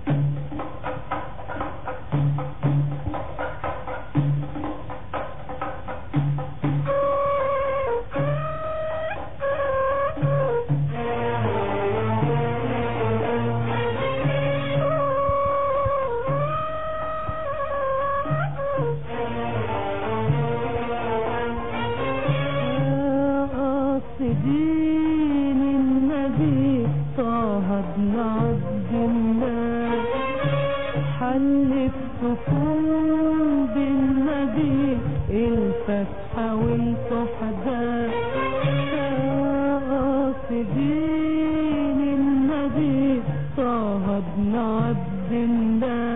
دين النبي طه بن عبد الله، حلفتكم بالنبي الفتحة وانتوا حداه. دين النبي طه بن عبد الله،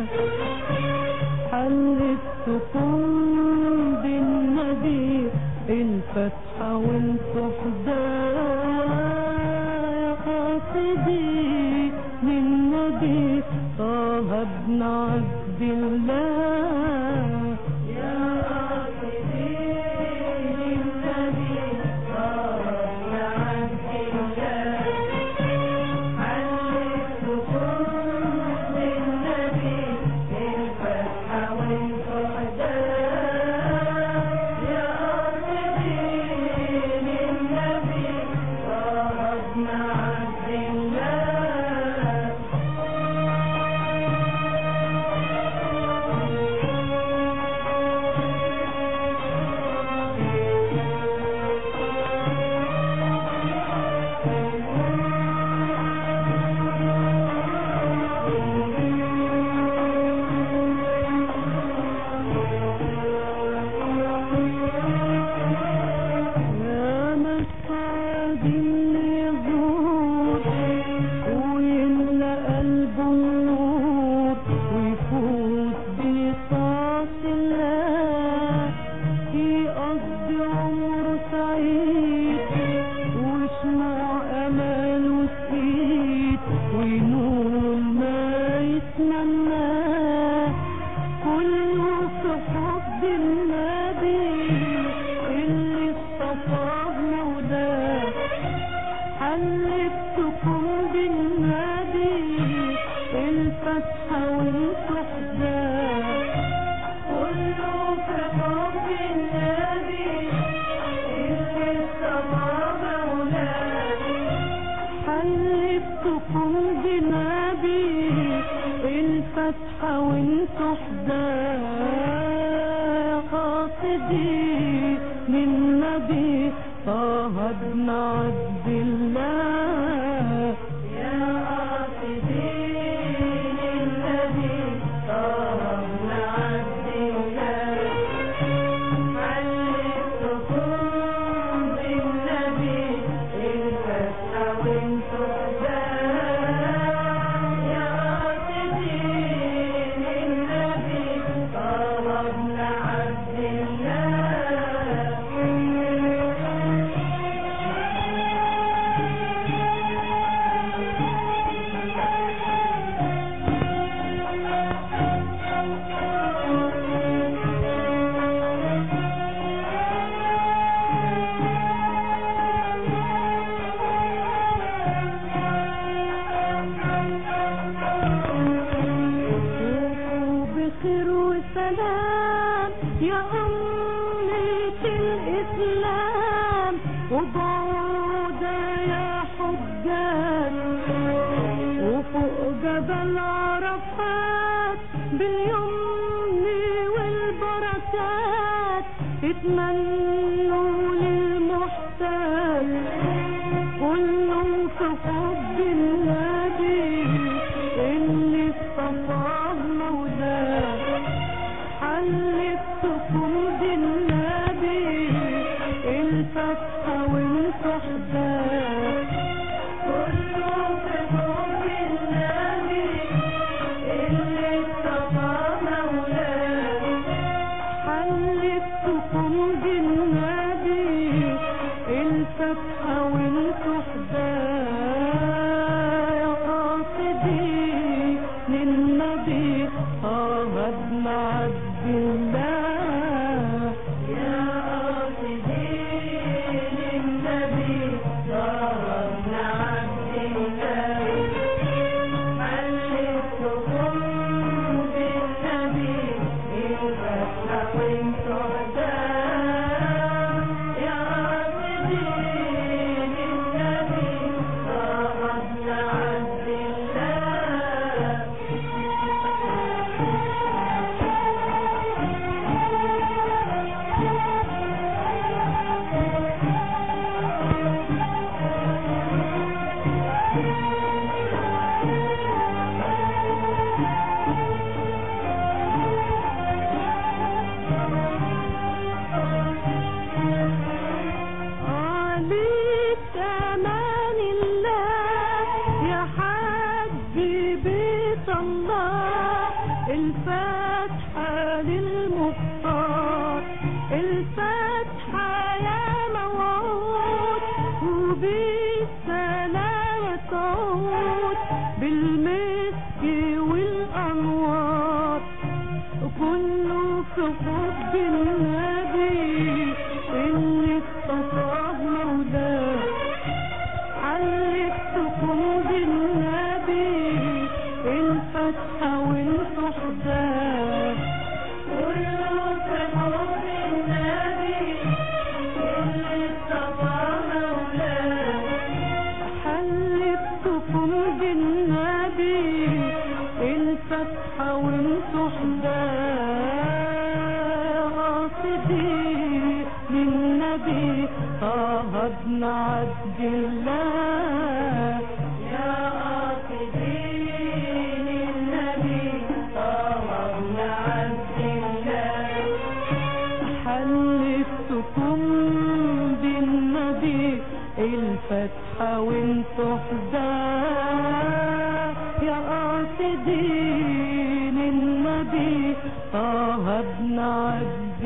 حلفتكم بالنبي الفتحة وانتوا حداه. يا قاصدي من نبي طه بن عبد الله، يا قاصدي من نبي طه بن عبد الله، حلفتكم بالنبي الفتحة وانتوا حداه. يا قاصدي من نبي طه بن عبد الله. حلفتكم بالنبي الفتحة وانتوا حداه، كله في حب النبي اللي اصطفى مولاه. حلفتكم بالنبي الفتحة وانتوا حداه. قاصدي من نبي طه بن عبد الله، يا قاصدي للنبي طه بن عبد الله، حلفتكم بالنبي الفتحة وانتوا حداه. يا قاصدي للنبي طه بن عبد الله. بخير وسلام يا أمة الإسلام، وبعودة يا حجاج، وفوق جبل عرفات باليمن والبركات اتمنوا للمحتال، كله في حب النبي اللي اصطفاه مولاه. حلفتكم بالنبي الفتحة وانتوا حداه، كله في حب النبي اللي اصطفاه مولاه. حلفتكم بالنبي الله الفاتحة للمختار، الفاتحة يا موعود وبالسلامة تعود بالمسك والأنوار، كله في حب النبي اللي اصطفاه مولاه، علقتكم بالنبي الفاتحة وانتوا حداه، كله في حب النبي اللي اصطفاه مولاه، حلفتكم بالنبي الفاتحة وانتوا حداه، قاصدين للنبي طه بن عبد الله، يا قاصدين للنبي طه بن عبد الله، حلفتكم بالنبي الفاتحة وانتوا حداه، يا قاصدين النبي طه بن عبد